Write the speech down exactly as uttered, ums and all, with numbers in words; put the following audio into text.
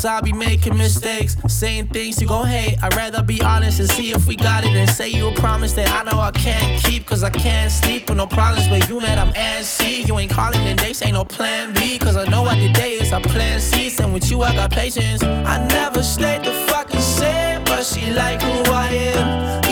cause I be making mistakes, saying things you gon' hate. I'd rather be honest and see if we got it, and say you a promise that I know I can't keep, cause I can't sleep with no problems. But you mad I'm antsy, you ain't calling and dates, ain't no plan B, cause I know what the day is, I plan C. And with you I got patience. I never stayed the fucking same, but she like who I am.